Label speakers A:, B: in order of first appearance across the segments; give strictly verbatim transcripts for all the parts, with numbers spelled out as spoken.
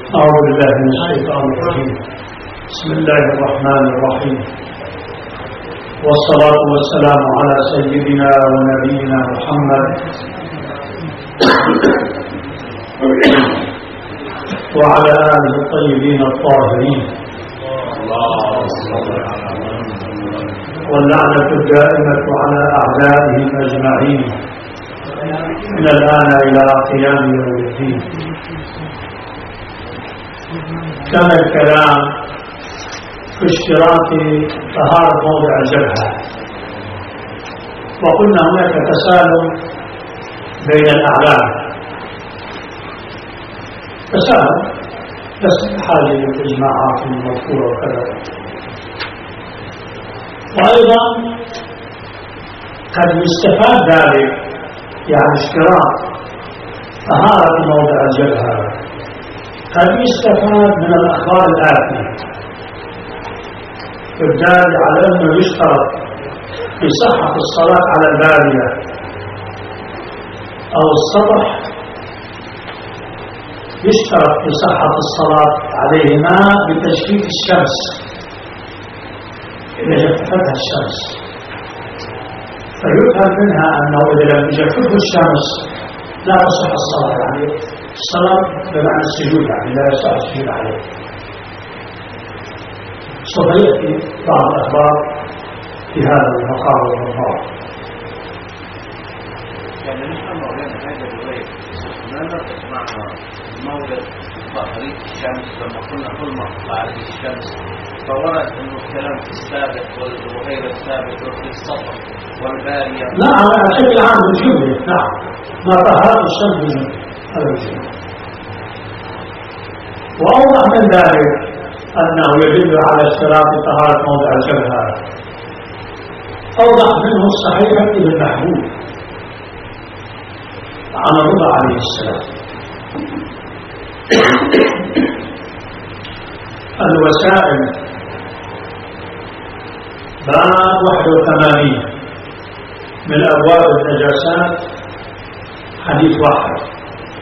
A: أعوذ بالله من الشيطان الرجيم. بسم الله الرحمن الرحيم، والصلاة والسلام على سيدنا ونبينا محمد وعلى آله الطيبين الطاهرين، واللعنة الدائمة على أعدائهم أجمعين من الآن إلى قيام يوم الدين. كان الكلام في اشتراط طهارة موضع الجبهة، وقلنا هناك تسالم بين الأعلام، تسالم بس بحاجة للإجماعات المذكورة وكذا. وأيضا قد يستفاد ذلك، يعني اشتراط طهارة موضع الجبهة قد يستفاد من الأخبار الآتية الدال على أنه يشترط في صحة الصلاة على البادية أو السطح، يشترط في صحة الصلاة عليهما بتجفيف الشمس إذا جففتها الشمس، فيفهم منها أنه إذا لم تجففه الشمس لا تصح الصلاة عليه، الصلاة بمعنى السجود يعني لا يصح السجود عليه. سوف يأتي بعض الأخبار في هذا المقام والمقام.
B: يعني نحن مولانا هذا الرواية ما نربط معنا مولد طهرية الشمس لما قلنا كل ما طهرية الشمس، فورد انه الكلام في السابق وغير السابق وفي السطح والبارية.
A: لا، على بشكل عام بالجملة، نعم، ما طهرت الشمس بالجملة هذا الجملة. وأوضح من ذلك أنه يدل على اشتراط طهارة موضع الجبهة، أوضح منه الصحيح ابن محبوب عن الرضا عليه السلام. الوسائل باب واحد وثمانين من أبواب النجاسات، حديث واحد.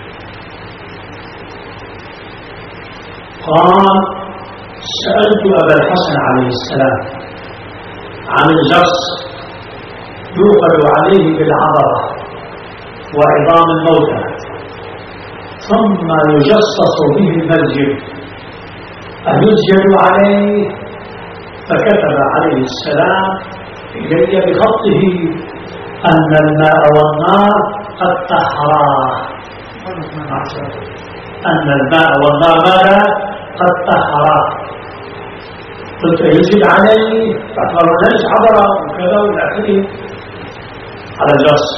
A: قال: سألت أبا الحسن عليه السلام عن الجرس يوقد عليه بالعضرة وعظام الموتى ثم يجصص به المسجد أيسجد عليه؟ فكتب عليه السلام إلي بخطه أن الماء والنار قد طهراه، أن الماء والنار ماذا؟ قد طهراه. قلت يسجد عليه؟ فأخبر ليس عبرة وكذا وإلى آخره على الجرس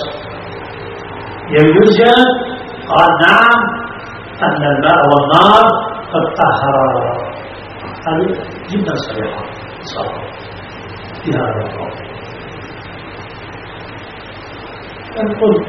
A: يسجد؟ قال نعم، أن الماء والنار قد طهراه. هذه جدا صريحة صراحة في هذا القول. قلت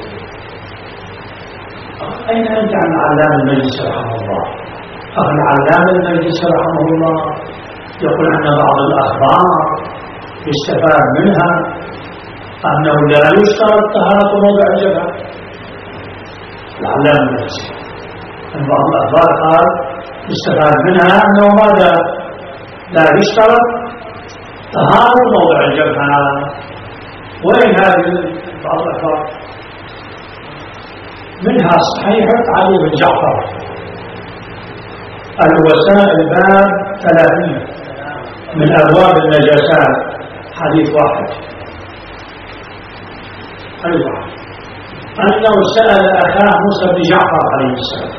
A: أين أنت عن علام المجلس رحمه الله؟ أخي علام المجلس رحمه الله يقول أن بعض الأخبار يستفاد منها أنه لا يشترط طهارة موضع الجبهة. العلام المجلس أن بعض الأخبار قال يستفاد منها أنه ماذا؟ لا يشترط طهارة موضع الجبهة. وين هذه بعض الأخبار؟ منها صحيحة علي بن جعفر الوسائل باب ثلاثين من أبواب النجاسات، حديث واحد. أيوة، أنه سأل أخاه موسى بن جعفر عليه السلام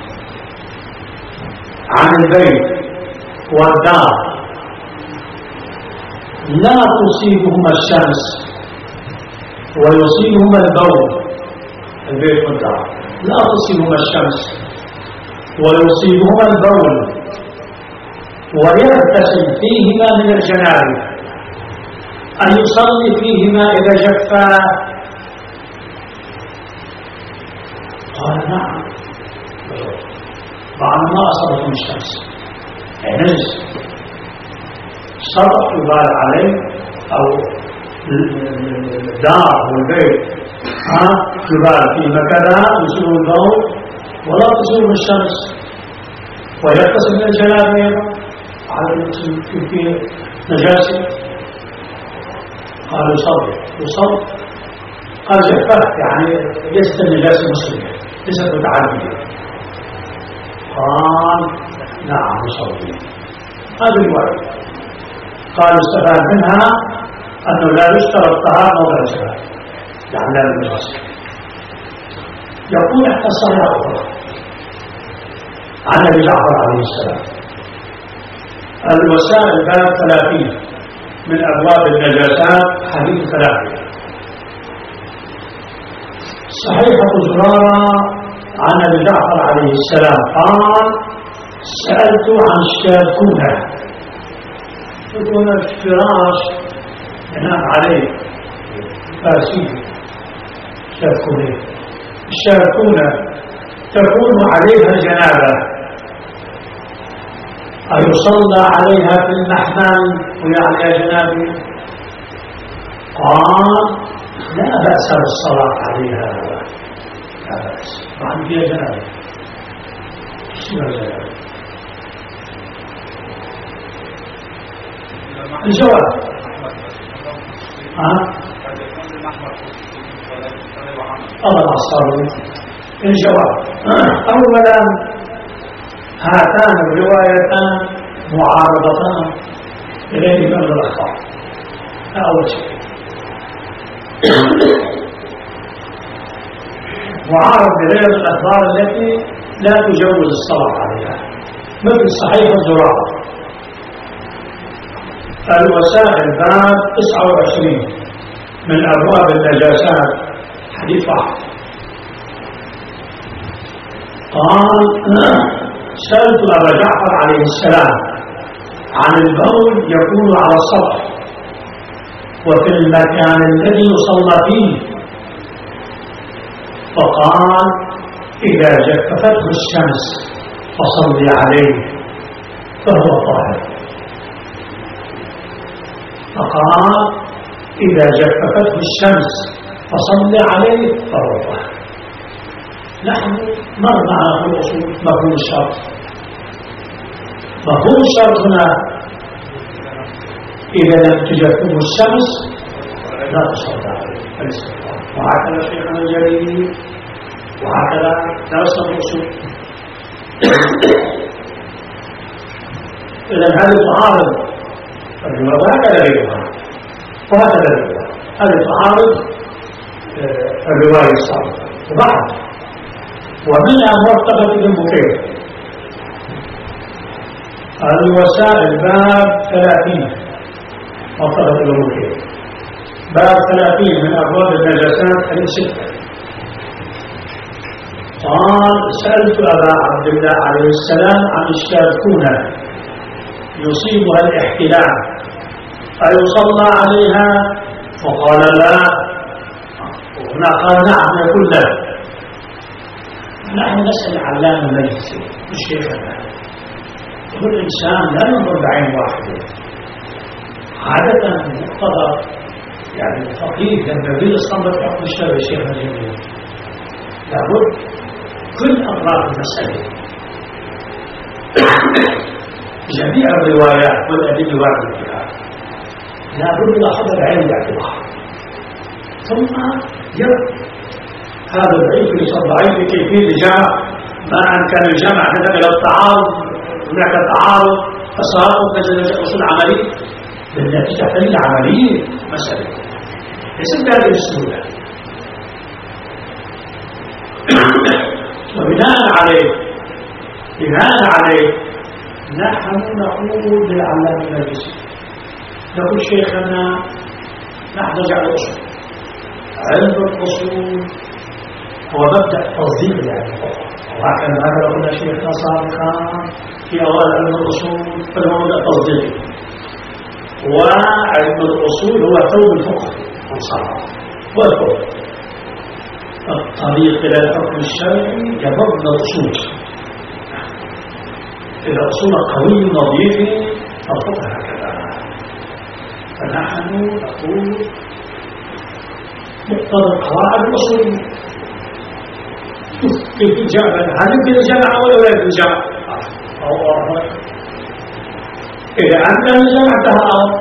A: عن البيت والدار لا تصيبهما الشمس ويصيبهما البول. البيت والدار لا تصيبهما الشمس ويصيبهما البول ويغتسل فيهما من الجنابه، أن يصلي فيهما إذا جفا؟ قال نعم، بعد ما أصابتهم الشمس يعني نجس السطح يبال عليه أو الدار والبيت يبال في مكانها يصيب البول ولا تصيب الشمس ويغتسل من الجنابة أيضا على المسلم فيه نجاسة. قال يصلي يصلي قال جفاف يعني ليست النجاسة مسلمة ليست متعدية. قال نعم يصلي. هذا الوعد. قال استفاد منها أنه لا يشترط طهارة موضع الجنابة يعني لا النجاسة. يقول احنا الصحيح عن ابي جعفر عليه السلام الوسائل باب ثلاثين من ابواب النجاسات حديث ثلاثين. صحيحة زرارة عن ابي جعفر عليه السلام قال سألت عن الشاذكونة. يكون الفراش ينام عليه فاسي شاذكونة. الشاذكونة تكون عليها جنابة أيصلى عليها في المحمل وهي عليها جنابة؟ قال لا بأس بالصلاة عليها لا بأس مع فيها جنابة. شنو الجنابة؟ الجواب ها الله الصالح. الجواب أولا هاتان الروايتان معارضتان إليه من الأخطاء. أول شيء معارض بغير الأخبار التي لا تجوز الصلاة عليها مثل صحيح الزرارة. الوسائل باب تسعة وعشرين من أبواب النجاسات حديث واحد. قال سألت أبا جعفر عليه السلام عن البول يكون على السطح وفي المكان الذي يصلى فيه فقال إذا جففته الشمس فصلي عليه فهو طاهر. فقال إذا جففته الشمس فصلي عليه فهو طاهر. نحن مر معنا في الأصول مفهوم الشرط. مفهوم الشرط هنا إذا لم تجففه الشمس لا تصلي عليه الاستغفار. وهكذا شيخنا الجليل وهكذا درس الأصول. إذا هذه تعارض الرواية وهكذا غيرها وهكذا غيرها. هذه تعارض الرواية الصالحة. وبعد ومنها مرتبة المكيف. الوسائل باب ثلاثين مرتبة المكيف. باب ثلاثين من أبواب النجاسات حديث ستة. قال سألت أبا عبد الله عليه السلام عن الشاذكونة يصيبها الاحتلام أيصلى عليها؟ فقال لا. وهنا قال نعم يقول لا. نحن نسأل علام المجلس الشيخ الآن. كل إنسان لا ينظر بعين واحدة. عادة مقتضى يعني الفقيه لما بيستنبط حكم الشرع الشيخ الجميل لابد كل أطراف المسألة جميع الروايات والأدلة واردة فيها لابد يأخذ العين باعتبار ثم يرد هذا الضعيف ليس ضعيف كيفية الجمع ما أن كان الجمع هذا إلى التعارض هناك تعارض فصارت نجد أصول عملية بالنتيجة تحتاج عملية مسألة ليس بهذه السهولة. وبناء عليه بناء عليه نحن نقول للعلامة المجلسي نقول شيخنا نحن نرجع الأصول. علم الأصول هو مبدأ تصديق يعني وهكذا هذا قلنا شيخنا سابقا في أوائل علم الأصول فهو مبدأ تصديق. وعلم الأصول هو ثوب الفقه والصلاة والفقه. الطريق إلى الحكم الشرعي يضمن الأصول. إذا الأصول قوي نظيف الفقه هكذا. فنحن نقول مقتضى القواعد الأصولية. كيف الجامعة؟ هل يمكن الجامعة ولا لا يمكن الجامعة؟ أو أرض. إذا أنت جمعتها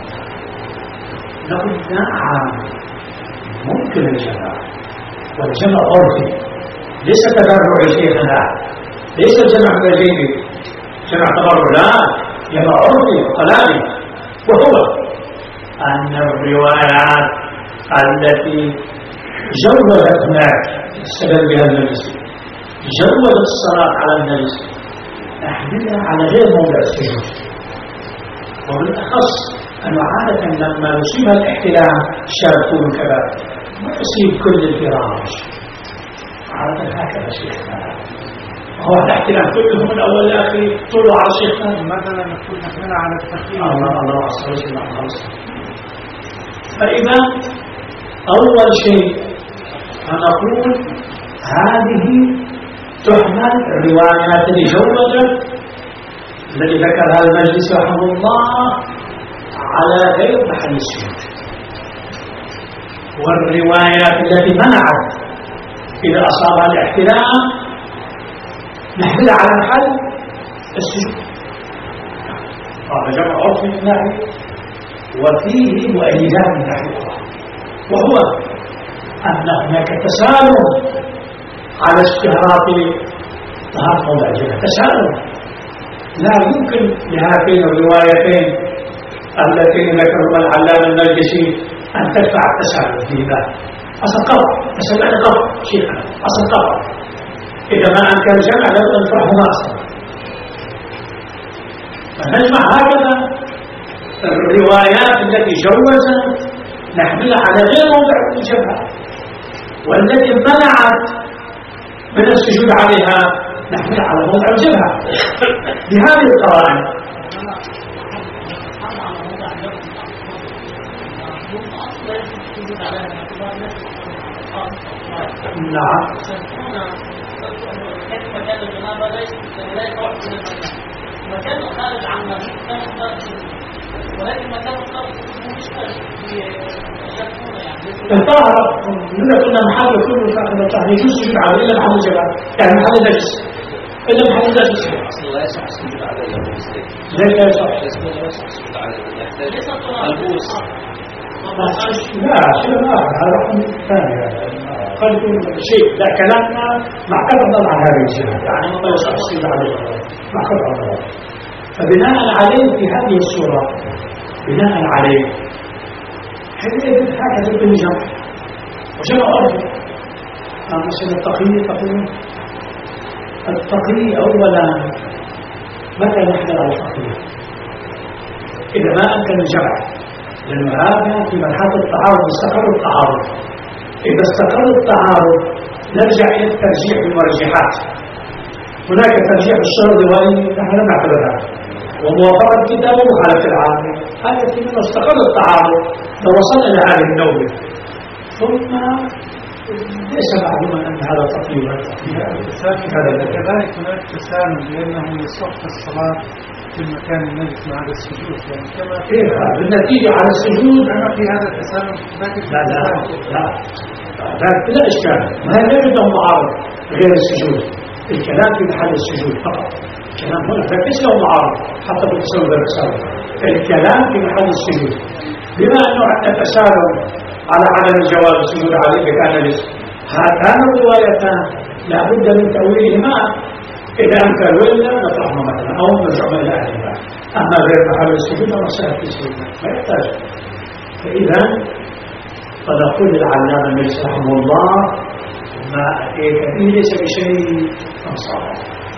A: نقول نعم ممكن الجمع، والجمع عرفي ليس تبرع شيخنا، ليس الجمع بجيبي جمع تبرع، لا، جمع عرفي وقلالي، وهو أن الروايات التي جوزت هناك السبب بها المجلس جوزت الصلاة على النجس نحملها على غير موضع السجود. وبالأخص أنه عادة لما يصيب الاحتلام شاركون الكباب ما يصيب كل الفراش، عادة هكذا شيخنا، هو الاحتلام كله من أول لآخر طوله على شيخنا.
C: مثلا نقول نحملها على التقييم.
A: الله الله أصلا وسلم خلص. فإذا أول شيء فنقول هذه تحمل الروايات اللي جوزت الذي ذكرها المجلس رحمه الله على غير محل السجود، والروايات التي منعت إذا أصابها الاحتلام نحملها على محل السجود. هذا جمع عرفي من ناحية، وفيه مؤيدات من ناحية أخرى، وهو أن هناك تسالم على اشتهارات طهارة موضع الجنة، تسالم لا يمكن لهاتين الروايتين التي ذكرهما العلامة النرجسي أن تدفع التسالم فيهما. أصل قطع تسمعني قطع شيخنا، أصل قطع إذا ما أمكن الجمع لابد أن تفرحهما أصلا. فنجمع هكذا الروايات التي جوزت نحملها على غير موضع الجبهة، والتي منعت من السجود عليها نحملها على موضع الجبهة بهذه القرائن. نعم
D: مكان خارج عن مكان ولكن مكان الخارج
A: الطاهرة من كنا محل كله فاحنا الطاهر يجوز السجود عليه إلا محل الجبهة، يعني محل النجس إلا محل النجس.
B: أصلا لا يصح السجود عليه
A: ليش لا يصح؟
B: لا يصح السجود عليه، يحتاج البوس.
A: لا شيء ما هذا رقم ثاني، قد يكون شيء لا كلامنا معترض عن هذه الجهة، يعني ما يصح السجود عليه معترض عن هذا. فبناء عليه في هذه الصورة بناء عليه هكذا يكون جمع وجمع أرضي. مثل التقي تقول التقي أولا متى نحن على التقي؟ إذا ما أمكن الجمع، لأن هذا في مرحلة التعارض استقر التعارض. إذا استقر التعارض نرجع إلى الترجيح بالمرجحات. هناك ترجيح الشرط الوالي نحن لم نعتبرها، وموافقة الكتاب ومخالفة العالم، هذا في منه استقر التعارض لو وصلنا إلى هذه النوبة. ثم ليس معلوما أن هذا تقليد هذا
C: كذلك هناك تسالم لأنه يصح الصلاة في المكان النجس مع هذا السجود، يعني كما
A: إيه بالنتيجة على السجود
C: أما في هذا التسالم
A: لا لا لا ذلك لا إشكال، ما هي لا يبدأ معارض غير السجود، الكلام في محل السجود فقط. الكلام هنا فكيس له معارض حتى في التساوي بالتساوي، الكلام في محل السجود. بما أنه التسالم على عدم جواز السجود عليه كان نجس، هاتان الروايتان لا بد من تأويلهما إذا أمكن وإلا نطرحهما مثلا أو نرجعهما إلى أهلهما. أما غير محل السجود فمسألة في السجود ما يحتاج. فإذا فنقول العلامة النجس رحمه الله ما أتيك به ليس بشيء أنصاره.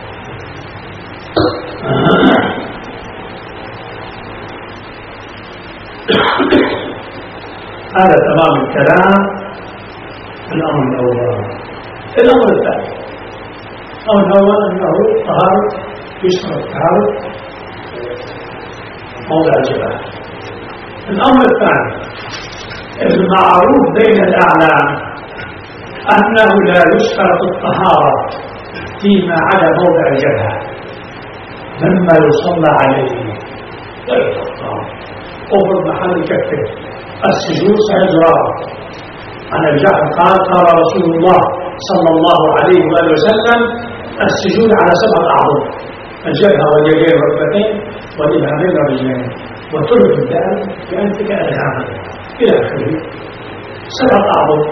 A: هذا تمام الكلام في الأمر الأول. الأمر الثاني الأمر الأول أنه طهارة يشمل طهارة موضع الجبال. الأمر الثاني المعروف بين الأعلام أنه لا يشترط الطهارة فيما عدا موضع الجبهة مما يصلى عليه لا يتطهر أفرض محل الكفين السجود سيجرى. عن الجعفر قال قال رسول الله صلى الله عليه وآله وسلم السجود على سبعة أعظم الجبهة واليدين والركبتين والإبهامين والرجلين، وترك الدال بأنفك إلهاما إلى آخره. سبعة أعضاء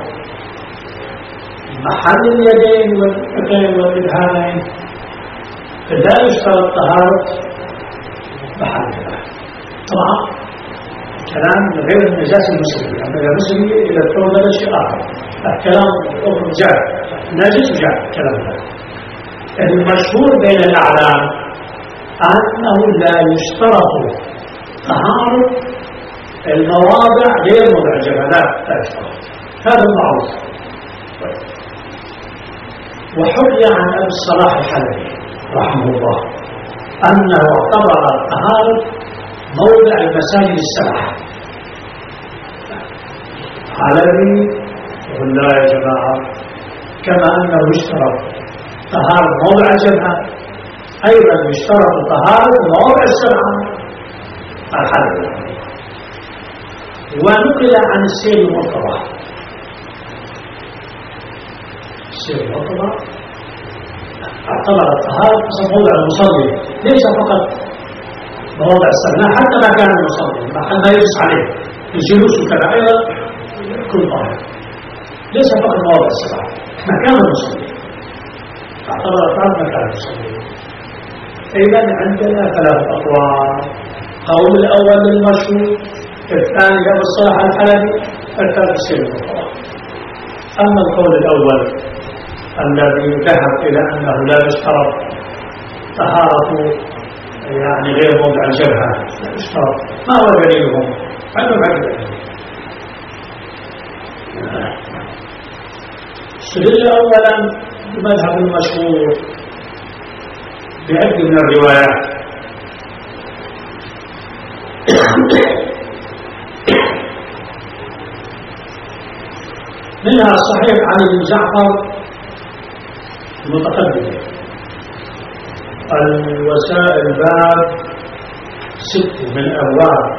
A: محل اليدين والركبتين والإبهامين، فلا يشترط طهارة محلها. طبعا كلام غير النجاسة المسلمية، يعني المسلمية إذا تولد شيء آخر، الكلام الأخر جاء نجس جاء كلام هذا. المشهور بين الأعلام أنه لا يشترط طهارة المواضع غير موضع الجبهات، لا يشترط، هذا المعروف. وحكي عن أبي الصلاح الحلبي رحمه الله أنه اعتبر طهارة موضع المساجد السبعة. حلبي يقول لا يا جماعة، كما أنه يشترط طهارة موضع الجبهة أيضا يشترط طهارة موضع السبعة الحلبي. ونقل عن السيد المرتضى، السيد المرتضى اعتبر الطهارة حسب موضع المصلي، ليس فقط مواضع السبعة، حتى ما كان المصلي محل ما يجلس عليه الجلوس وكذا أيضا كل طاهر، ليس فقط مواضع السبعة، مكان المصلي اعتبر الطهارة مكان المصلي. إذن عندنا ثلاث أقوال، قول الأول المشهور، الثاني أبو الصلاح الحلبي، الثالث السيد المرتضى. أما القول الأول الذي ذهب إلى أنه لا يشترط طهارة يعني غير موضع الجبهة، لا يشترط، ما هو دليلهم؟ عندهم عدة. استدل أولا بمذهب المشهور بعدة من الروايات. منها الصحيح عن ابن جعفر المتقدم، الوسائل باب ست من أبواب،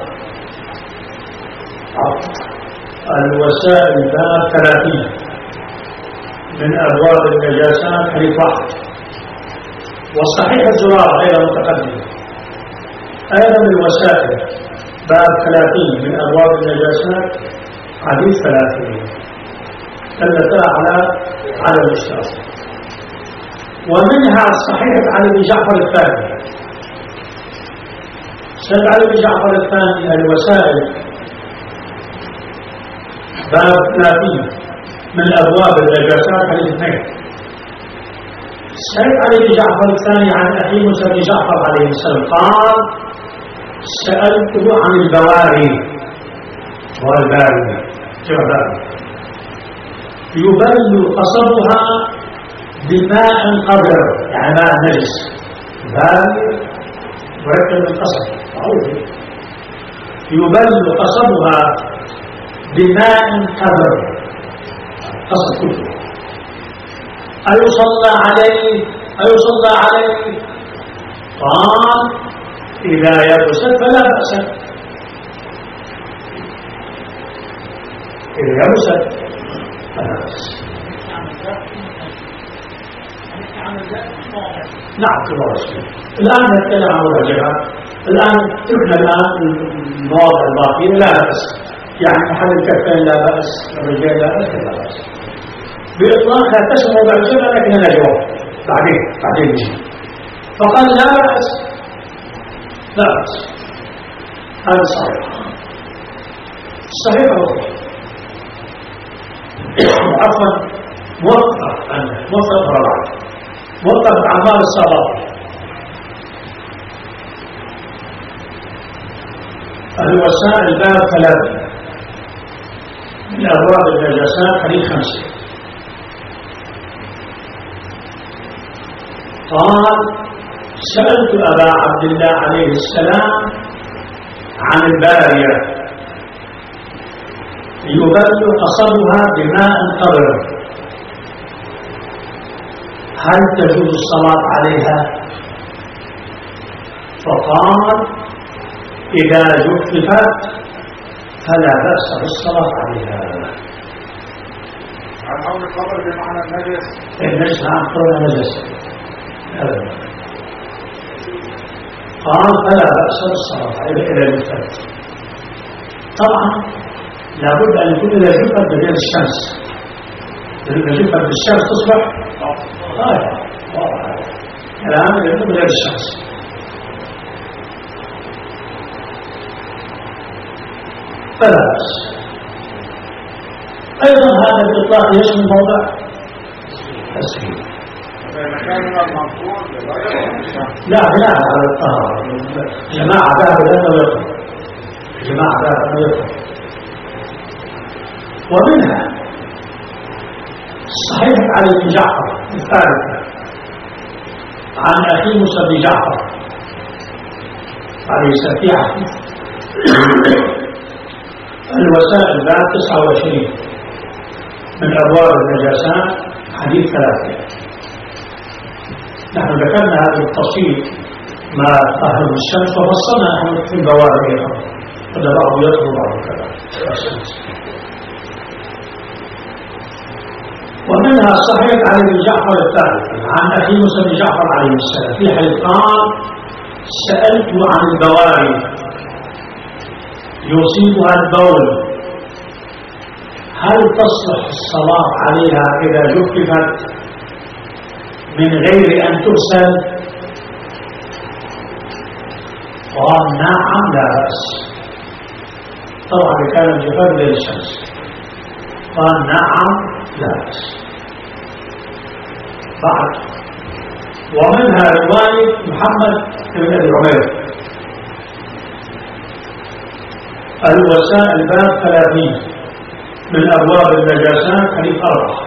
A: الوسائل باب ثلاثين من أبواب النجاسات حديث واحد. والصحيح الزرار غير متقدم أيضا الوسائل باب ثلاثين من أبواب النجاسات حديث ثلاثين، دلتا على على الاشتراك. ومنها الصحيح على ابن جعفر الثاني، سيد علي بن جعفر الثاني الوسائل باب ثلاثين من أبواب النجاسات حديث اثنين. سيد علي بن جعفر الثاني عن أخي موسى بن جعفر عليه السلام قال: سألته عن البواري والباري يبل قصبها بماء قدر، يعني ماء نجس، باري مركب من قصب معروف، يبل قصبها بماء قدر، قصب كله. أيصلى عليه أيصلى عليه؟ قال: إذا يبست فلا بأس، إذا يبست فلا بأس. نعم كما رسول. الآن نتكلم عن موضع الجبهة، الآن تركنا الآن المواضع الباقية لا بأس، يعني محل الكفين لا بأس، الرجال لا بأس، لا بأس بإطلاق. هتسمى موضع الجبهة لكن أنا جواب بعدين بعدين نجي. فقال لا بأس لا بأس، هذا صحيح. الصحيح هو عفوا موقف عنه موقف رابع موقف عمار الصلاة. الوسائل باب ثلاثة من أبواب النجاسات حديث خمسة. قال: سألت أبا عبد الله عليه السلام عن البارية يبل قصبها بماء قدر، هل تجوز الصلاة عليها؟ فقال: إذا جففت فلا بأس بالصلاة عليها.
C: عن حول القبر بمعنى النجس،
A: النجس عن قول نجس. قال فلا بأس بالصلاة إلى المفترض. طبعا لابد أن يكون إذا جفت بغير الشمس، إذا جفت بالشمس تصبح طاهرة. كلام يكون بغير الشمس. فلا بأس. أيضا هذا الإطلاق يشمل موضع التسليم. لا بناء على الطهارة. جماعة ذهب لأنه يطهر، جماعة ذهب لأنه يطهر. ومنها صحيح علي بن جعفر الثالثة عن أخي موسى بن جعفر عليه السفيعة الوسائل بعد تسعة وعشرين من أبواب النجاسات حديث ثلاثة. نحن ذكرنا هذا التفصيل ما طهر الشمس وفصلنا نحن في بوابها، قد بعض يطهر بعض كذا. ومنها صحيح علي بن جعفر الثالث عن أخي موسى بن جعفر عليه السلام في حديث قال: سألت عن البواري يصيبها البول هل تصلح الصلاة عليها إذا جففت من غير أن تغسل؟ قال: نعم لا بأس. طبعا كان الجفاف للشمس. قال: نعم لا بأس. بعد ومنها رواية محمد بن أبي عمير الوسائل باب ثلاثين من أبواب النجاسات حديث أربعة.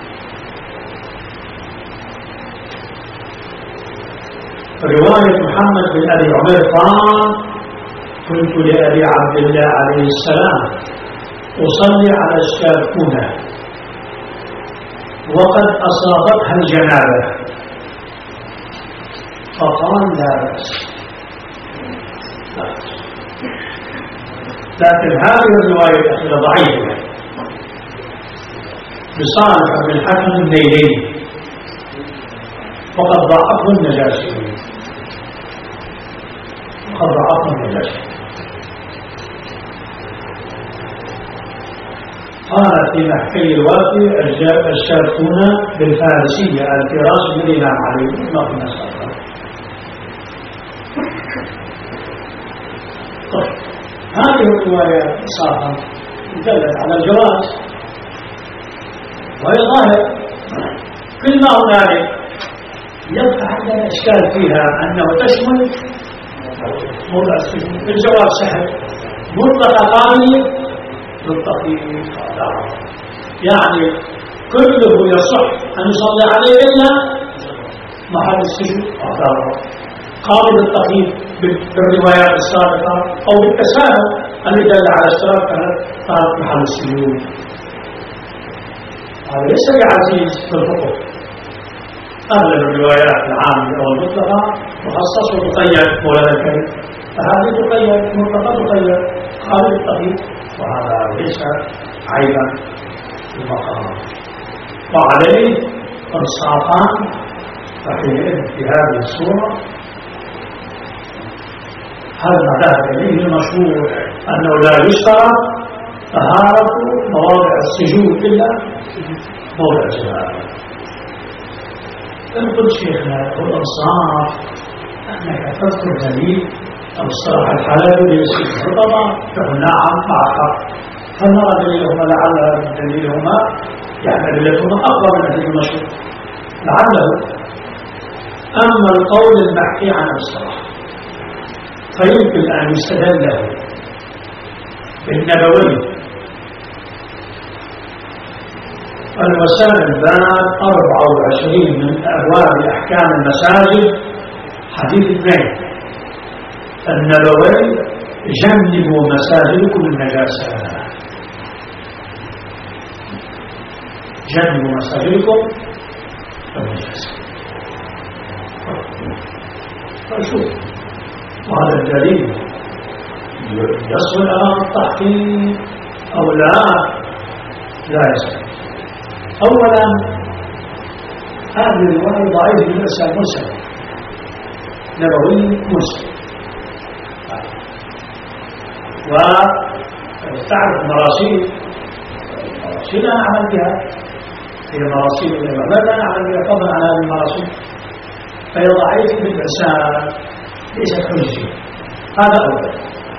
A: رواية محمد بن أبي عمير قال: قلت لأبي عبد الله عليه السلام أصلي على الشاركونة وقد أصابتها الجنابة، فقال: لا بأس. لكن هذه الرواية الأخيرة ضعيفة بصالح بن الحكم الليلي وقد ضعفه النجاشي وقد ضعفه النجاشي. قال في محكي الوافي الشاركون بالفارسية الفراش من الإمام علي ما كنا سابقا. طيب هذه الرواية صارت دلت على الجواز، وهي ظاهر. كل ما هنالك يبقى عندنا إشكال فيها أنه تشمل موضع السجن بالجواب سهل مطلقة قانونية بالتطبيق. يعني كله يصح أن يصلي عليه إلا محل السجن قابل التقييد بالروايات السابقة أو بالتساهل الذي دل على اشتراك طهارة محل السجون. هذا ليس بعزيز في الفقه. أغلب الروايات العامة أو المطلقة مخصص وتقيد مولانا الكريم، فهذه تقيد مطلقة تقيد قابل التقييد، وهذا ليس عيبا في المقام. وعليه انصافان فحينئذ في هذه الصورة هذا ما ذهب إليه المشهور أنه لا يشترط طهارة مواضع السجود إلا موضع الجنابة. يقول شيخنا والإنصاف أنك تذكر دليل أو الصراحة الحلال ليس ربما فقل نعم مع حق، فنرى دليلهما لعل دليلهما يعني دليلهما أقوى من دليل المشهور لعله. أما القول المحكي عن الصراحة فيمكن أن يستدل له بالنبوي الوسائل باب أربعة وعشرين من أبواب أحكام المساجد حديث اثنين النبوي: جنبوا مساجدكم النجاسة. جنبوا مساجدكم النجاسة. فشوف وهذا الدليل يصل أمام التحقيق أو لا؟ لا يصل. أولا هذه الرواية ضعيفة من الأسئلة مرسلة نبوي مرسل وتعرف مراسيل المراسيل أنا أعمل بها، هي مراسيل الإمام ماذا نعمل بها فضلا عن هذه المراسيل؟ فهي ضعيف بالإنسان ليست حجة. هذا أولا.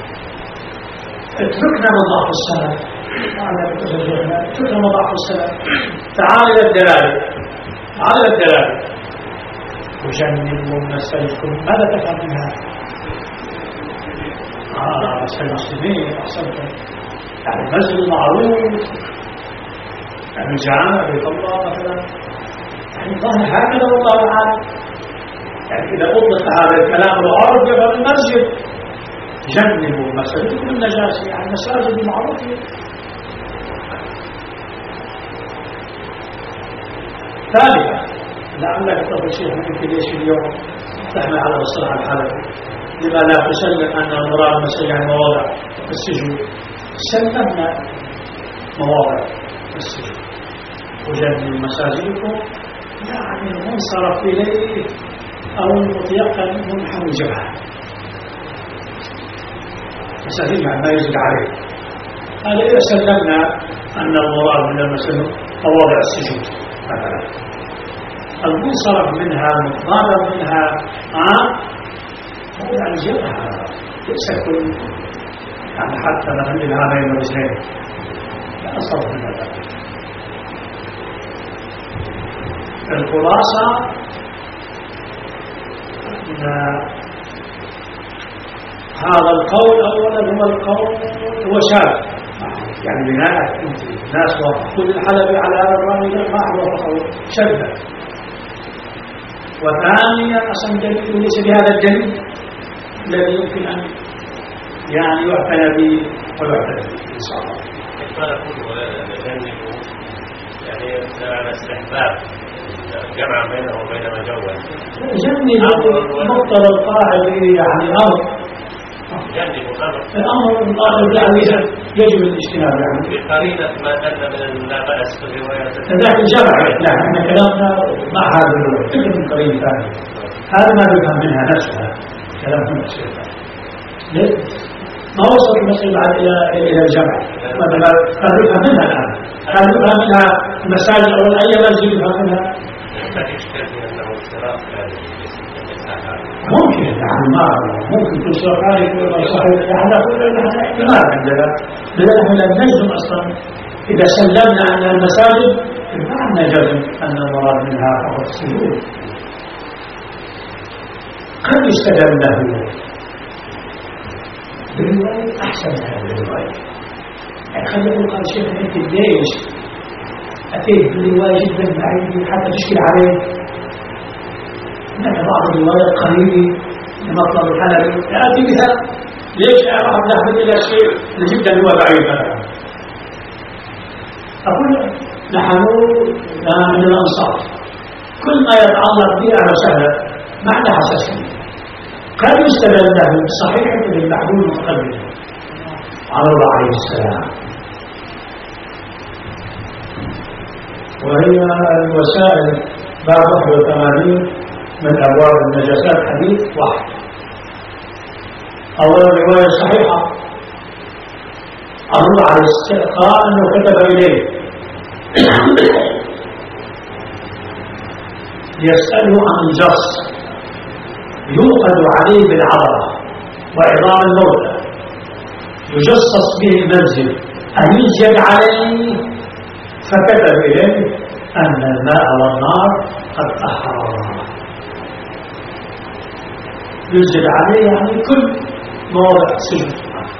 A: اتركنا من ضعف السلام، اتركنا من ضعف السلام، تعال إلى الدلالة، تعال إلى الدلالة. وجنبوا مساجدكم، ماذا تفهم منها؟ آه مسجد المسلمين أحسنتم، يعني المسجد المعروف، يعني الجامع بيت الله مثلا، يعني الله هكذا والله أعلم. يعني إذا أطلق هذا الكلام العرب يبقى المسجد، جنبوا مساجدكم النجاسة، يعني المساجد المعروفة. ثالثا لعلك تقول شيء ممكن ليش اليوم تحمل على الصلاح الحلبي لما لا تسلم أن المراد المسجد يعني مواضع السجود. سلمنا مواضع السجود. وجنبوا مساجدكم يعني المنصرف إليه أو المتيقن منحو الجبهة، مساجد يعني ما يزيد عليه. هذا إذا سلمنا أن المراد من المسجد مواضع السجود مثلا، المنصرف منها المتضارب منها آه موضع الجبهة، ليس كل يعني حتى مثل الهامين والرجلين لا أصرف من هذا. الخلاصة أن هذا القول أولا هو القول هو شاذ، يعني بناء الناس وافقوا الحلبي على هذا الرأي ما وافقوا شذا. وثانيا أصلا دليل ليس بهذا الدليل الذي يمكن أن يعني يعتنى به ويعتنى به إن شاء الله.
E: كيف نقول ولا نجنبه يعني على استحباب جمع بينه وبين ما جوز؟
A: جنب مقتضى القاعدة يعني أمر
E: جنب أمر
A: الأمر القاعدة يعني يجب الاجتناب يعني
E: بقرينة ما دل من لا بأس في الرواية
A: ذاك الجمع. لا احنا كلامنا مع هذا الرواية فكر من قريب ثاني، هذا ما بيفهم منها نفسها كلام من الشيطان. ليه؟ ما وصل المسألة بعد إلى إلى الجمع، مثلا هذا بيفهم منها الآن، هذا بيفهم منها المساجد أو أي مسجد بيفهم منها. ممكن يعني ما ممكن كل شيء خارج ولا صحيح يعني كل هذا احتمال عندنا، لأننا لم نجزم أصلا. إذا سلمنا أن المساجد ما نجزم أن المراد منها فقط السجود. قد يستدل له بالرواية أحسن من هذه الرواية. يعني خلي يقول قال شيخ أنت ليش أتيت بالرواية جدا بعيد حتى تشكل عليه؟ هناك بعض الروايات قريبة لمطلب الحلبي يأتي بها. ليش أعرف نحن إلى شيء جدا هو بعيد مثلا؟ أقول نحن من الأنصار كل ما يتعلق به على سهلة ما عندها حساسية. قد يستدل له صحيح بالمحبول المتقدم على الله عليه السلام، وهي الوسائل باب واحد وثمانين من أبواب النجاسات حديث واحد. أولا رواية صحيحة عن الله عليه السلام قال أنه كتب إليه يسأله عن الجص يوقد عليه بالعضلة وعظام الموتى يجصص به المنزل أن يزيد عليه، فكتب إليه أن الماء والنار قد طهرا. يزيد عليه يعني كل مواضع سجود.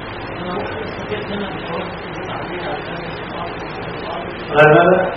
A: غير ماذا؟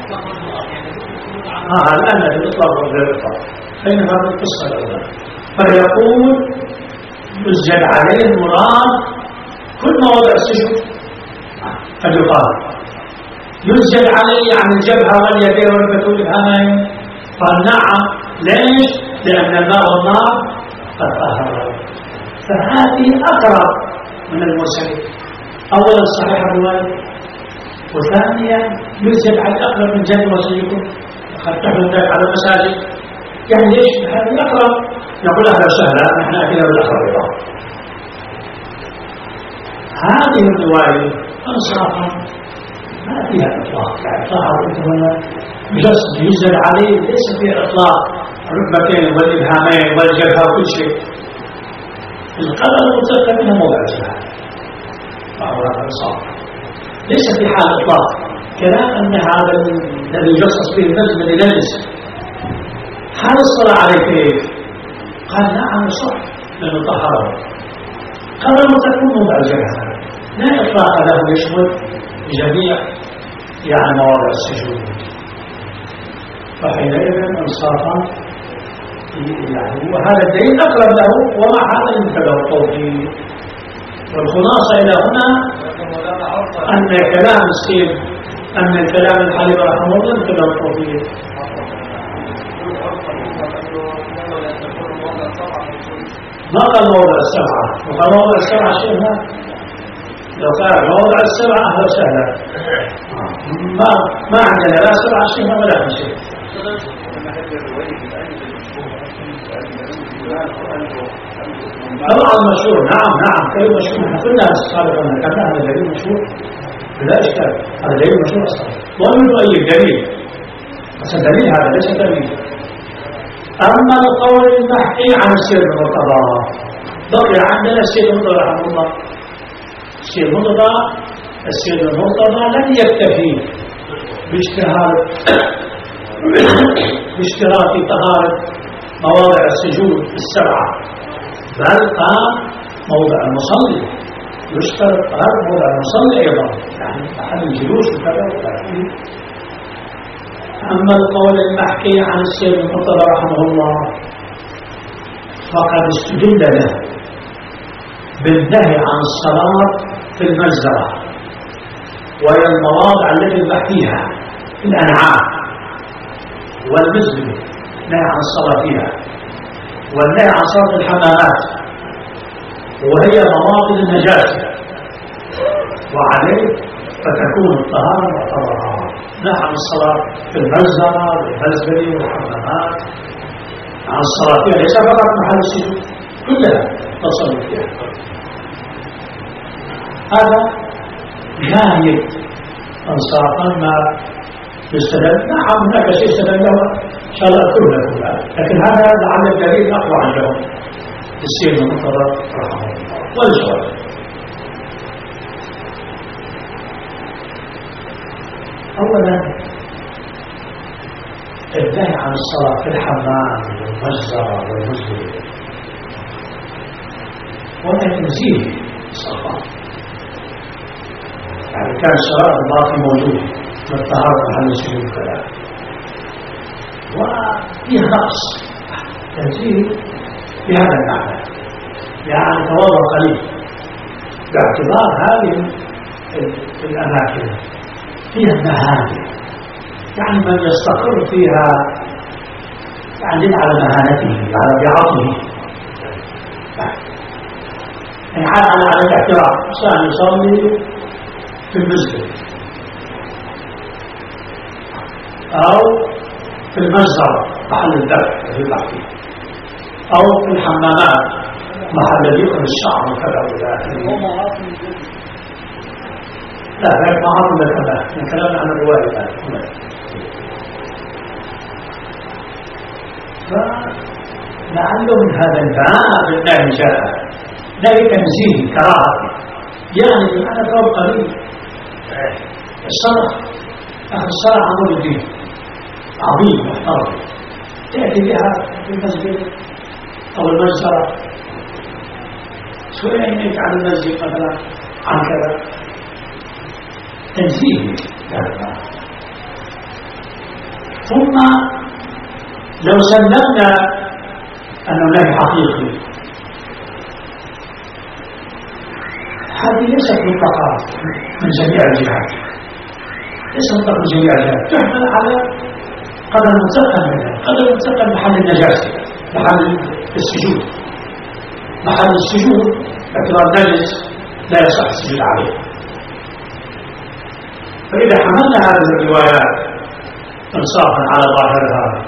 A: آه الآن الإطلاق وغير الإطلاق فإن هذا القصة الأولى. فيقول يزيد عليه المراد كل مواضع السجود. فيقال يزيد عليه يعني الجبهة واليدين والبطول الأمامي. قال نعم. ليش؟ لأن الماء والنار قد طهر. فهذه أقرب من المرسلين. أولا صحيح الرواية، وثانيا يزيد على أقرب من جنب وصيكم قد تحمل ذلك على المساجد. يعني ليش؟ هذه أقرب. نقول أهلا وسهلا نحن أتينا بالأقرب. هذه الرواية أنصافا ما فيها إطلاق، يعني إطلاق هنا بجسد ينزل عليه ليس فيه إطلاق الركبتين والإبهامين والجبهة وكل شيء. القدم المطلق منها موضع الجهاد وهو هذا الإنصاف، ليس في حال إطلاق كلام أن هذا الذي يجصص به النجم لنجس. هل الصلاة عليه كيف؟ قال نعم صح لأنه طهره. قدم تكون موضع الجهاد، لا إطلاق له يشمل جميع يعني مواضع السجود، فحينئذ انصافا يعني وهذا الدليل أقرب له ومع هذا المبتدا الطوفي. والخلاصة إلى هنا أن كلام السيد أن الكلام الحليم رحمه الله المبتدا الطوفي ما قال موضع السبعة، وقال موضع السبعة شيئا لو قال موضع السبعة أهلا وسهلا، ما ما عندنا لا سبعة شيئا ولا شيء. طبعا مشهور، نعم نعم كلمة مشهور، احنا قلنا سابقا كان هذا دليل مشهور بلا إشكال، هذا دليل مشهور أصلا ومن أي دليل، بس الدليل هذا ليس دليل. أما القول المحكي عن السيد المرتضى بقي عندنا السيد المرتضى رحمه الله. السيد المرتضى السيد المرتضى لم يكتفي باشتهار باشتراك طهارة مواضع السجود السبعة، بل قام موضع المصلي يشترط طهارة موضع المصلي أيضا، يعني محل الجلوس وكذا وكذا. أما القول المحكي عن السيد المرتضى رحمه الله فقد استدل له بالنهي عن الصلاة في المجزرة، وهي المواضع التي المحكيها في الأنعام والمزبل نهي عن الصلاة فيها، والنهي عن صلاة الحمامات وهي مواطن النجاسة، وعليه فتكون الطهارة معتبرة. نهي عن الصلاة في المجزرة والمزبل والحمامات، عن الصلاة فيها ليس فقط محل السجود، كلها تصل فيها. هذا غاية انصافا ما يستدل. نعم هناك شيء استدل له ان شاء الله اذكر لكم الان، لكن هذا لعل الدليل اقوى عندهم السيد المرتضى رحمه الله. والجواب اولا النهي عن الصلاه في الحمام والمجزره والمزبل ولا تنزيه الصلاه، يعني كان الصلاه الباقي موجود والطهارة محل السجود والكلام، وفيه نقص تنزيه بهذا المعنى، يعني تواضع قليل باعتبار هذه الأماكن فيها المهانة، يعني من يستقر فيها يعني على مهانته على بيعته، يعني على على الاعتراف إنسان يصلي في المسجد أو في المجزرة محل الذبح في البحث، أو في الحمامات محل يقل الشعر وكذا وكذا. لا لا معاصم الكلام الكلام عن الرواية الآن. فلعله من هذا الباب النهي جاء نهي تنزيه كراهة، يعني بمعنى فوق قليل. الصلاة أخذ الصلاة عمود الدين عظيم محترم، تأتي بها في المسجد أو المجزرة شوية يميك عن المسجد مثلا عن كذا تنزيه. ثم لو سلمنا أنه نهي حقيقي، هذه ليست مطلقة من جميع الجهات، ليس مطلقة من جميع الجهات، تحمل على قدر متقن منها، قدر متقن محل النجاسة، محل السجود، محل السجود باعتبار نجس لا يصح السجود عليه. فإذا حملنا هذه الروايات انصافا على ظاهرها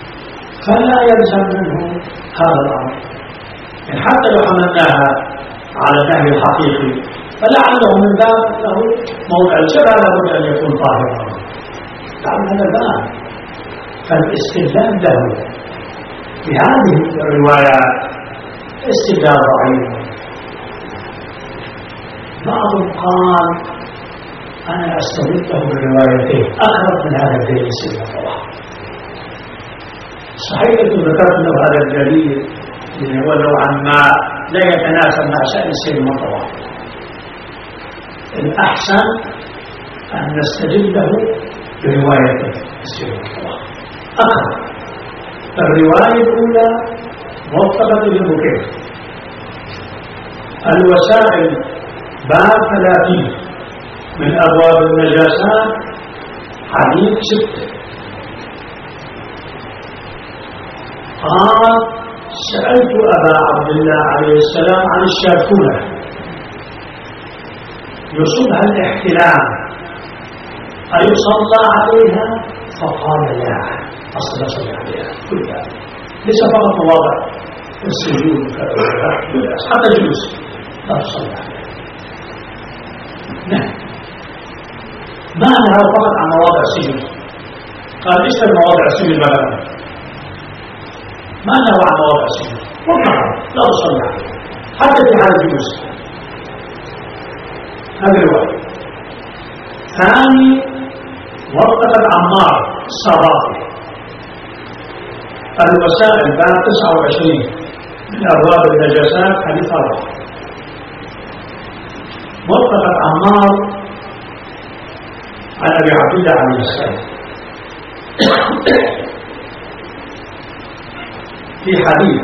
A: فلا يلزم منه هذا الأمر، يعني حتى لو حملناها على النهي الحقيقي، فلعله من باب له موضع الجبهة لابد أن يكون طاهرا. لعل هذا باب، فالاستدلال له بهذه الروايات استدلال ضعيف. بعضهم قال أنا أستدله بالروايتين أقرب من هذا الدليل سيد الله. صحيح أنه ذكرت له هذا الدليل اللي هو نوعا ما لا يتناسب مع شأن سيد المطوى. الأحسن أن نستدله بروايتين سيد المطوى أقرب. الرواية الأولى موثقة للبكير، الوسائل باب ثلاثين من أبواب النجاسات، حديث ستة. قال سألت أبا عبد الله عليه السلام عن الشاكولة يصبها الاحتلام أيصلى عليها؟ فقال لا أصلا صلى عليها كلها، ليس فقط مواضع السجود حتى الجلوس لا تصلى عليها. نعم، ما أنها فقط عن مواضع السجود. قال إيش مواضع السجود مثلا؟ ما أنه عن مواضع السجود وقال لا تصلى عليها حتى في حال الجلوس. هذه الرواية. ثاني وقفت عمار الصباطي، الوسائل باب تسعة وعشرين من أبواب النجاسات، حديث أربعة. وقفت عمار عن أبي عبد الله عليه السلام في حديث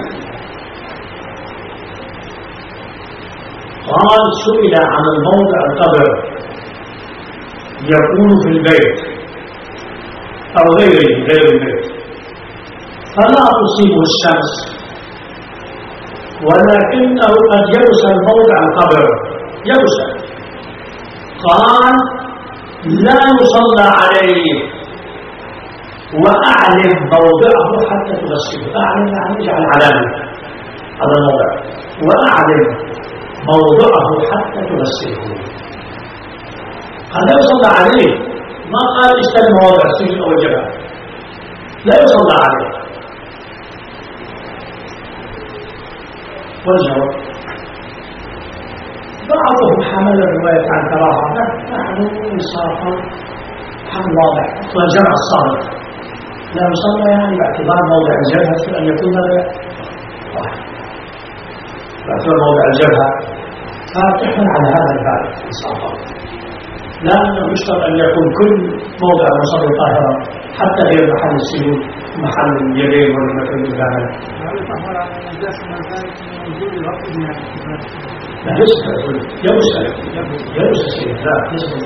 A: قال سئل عن الموضع القبر يكون في البيت أو غيره غير البيت فلا تصيبه الشمس ولكنه قد يبس الموضع القبر يبس. قال لا يصلى عليه وأعلم موضعه حتى تغسله. أعلم يعني اجعل علامة على الموضع، وأعلم موضعه حتى تغسله. قال لا يصلى عليه، ما قال اشتري مواضع السجن أو الجبهة، لا يصلى عليه. والجواب بعضهم حمل الرواية عن كراهة، نحن انصافا حمل واضح والجمع الصادق لا يصلى يعني باعتبار موضع الجبهة أن يكون واحد، باعتبار موضع الجبهة، فتحمل على هذا الباب انصافا، لا أنه يشترط أن يكون كل موضع مصلي طاهرا حتى غير محل السجود محل اليدين والمكان الجبهة. لا يسأل يسأل يسأل لا يسأل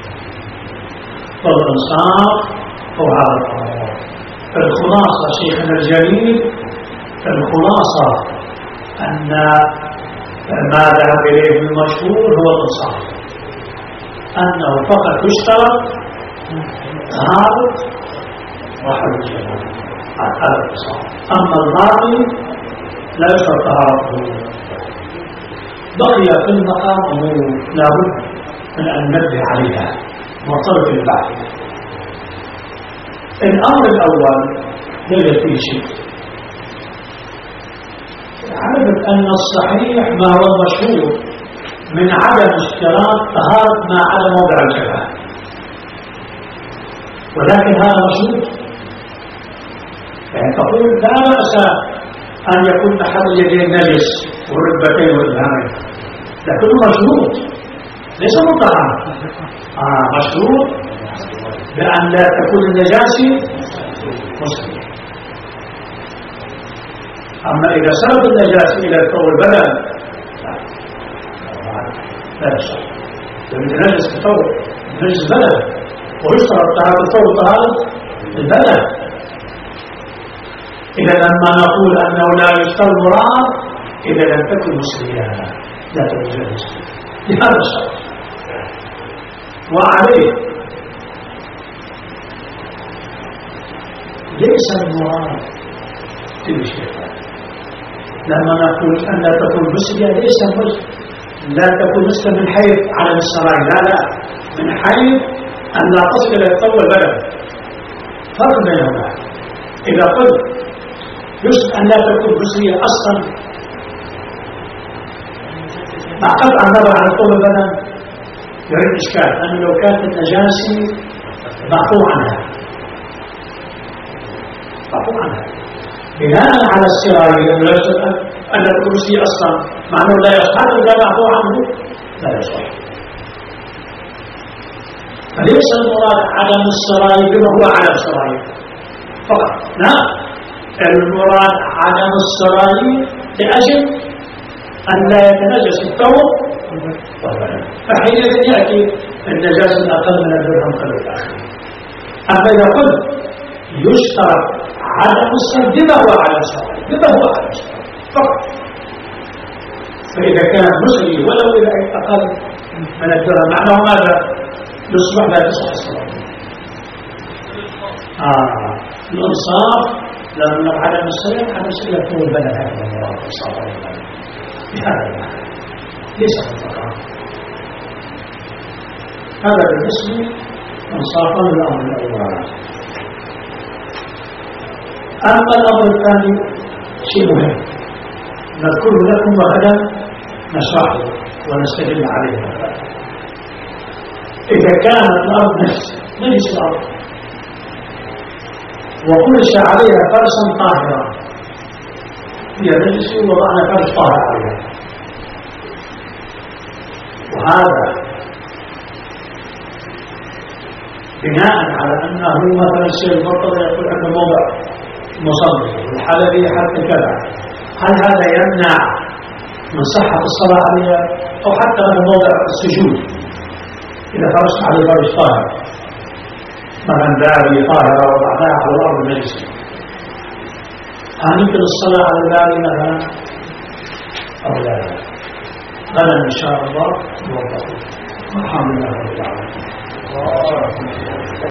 A: فالإنصاف هو هذا الأمر. الخلاصة شيخنا الجليل، الخلاصة أن ما ذهب إليه المشهور هو الإنصاف، أنه فقط يشترط هذا وحل الجمال هذا الإنصاف، أما الباقي لا يشترط هذا. بقي في المقام أمور لابد من أن نبه عليها مرتبط البعض. الأمر الأول ليس فيه شيء، عرفت أن الصحيح ما هو المشهور من عدم اشتراط طهارة ما عدا موضع الجبهة، ولكن هذا مشهور. يعني تقول لا بأس أن يكون محل اليدين نجس والركبتين والإبهامين، لكنه مشروط ليس مطلقا. آه مشروط بأن لا تكون النجاسة مسلمة. أما إذا سبب النجاسة إلى الثوب البلد لا يشترط، لأن نجس الثوب نجس بلد، ويشترط طهارة الثوب طهارة البلد. إذا لما نقول أنه لا يشترط مراد إذا لم تكن مسلمة لا تكون مسلمة لهذا الشرط. وعليه ليس المراد في الشيطان لما نقول أن لا تكون مسلمة، ليس لا تكون مسلم من حيث علم السراي، لا لا، من حيث أن لا تصل إلى الثوب البدن، فرق بينهما. إذا قلت يجب أن لا تكون بصرية أصلا مع قطع النظر عن طول البدن يريد إشكال، أنه لو كانت النجاسة معفو عنها معفو عنها بناء على السراي، لأنه لا يجب أن لا تكون بصرية أصلا، مع أنه لا يصح إذا معفو عنه لا يصح. فليس المراد عدم السراي بما هو عدم السراي فقط، لا، المراد عدم السراي لأجل أن لا يتنجس الثوب والبدن، فحينئذ يأتي النجاسة الأقل من الدرهم قبل الآخر. أما إذا قلت يشترط عدم السراي بما هو عدم السراي بما هو عدم السراي فقط، فإذا كان مسري ولو إلى أقل من الدرهم معناه ماذا؟ يصبح لا تصح الصلاة. آه الإنصاف لأن عدم السلام عدم السلام هو البلد هذا المراد الإنصاف على البلد بهذا المعنى ليس الفقراء. هذا بالنسبة إنصافا للأمر الأول. أما الأمر الثاني شيء مهم نذكره لكم وغدا نشرحه ونستدل عليه. إذا كانت الأرض نفس نجس الأرض وفرش عليها فرشا طاهرا، هي نجس وضعنا فرش طاهر عليها، وهذا بناء على أنه مثلا الشيء المرتضى يقول أنه موضع مصلي والحلبي حتى كذا، هل هذا يمنع من صحة الصلاة عليها؟ أو حتى أنه موضع السجود إذا فرشت عليه فرش طاهر مثلا داري طاهرة وضعناها على الأرض النجسة، هل يمكن الصلاة على الداري مثلا أو لا؟ غدا إن شاء الله نوضحه. الحمد لله رب العالمين.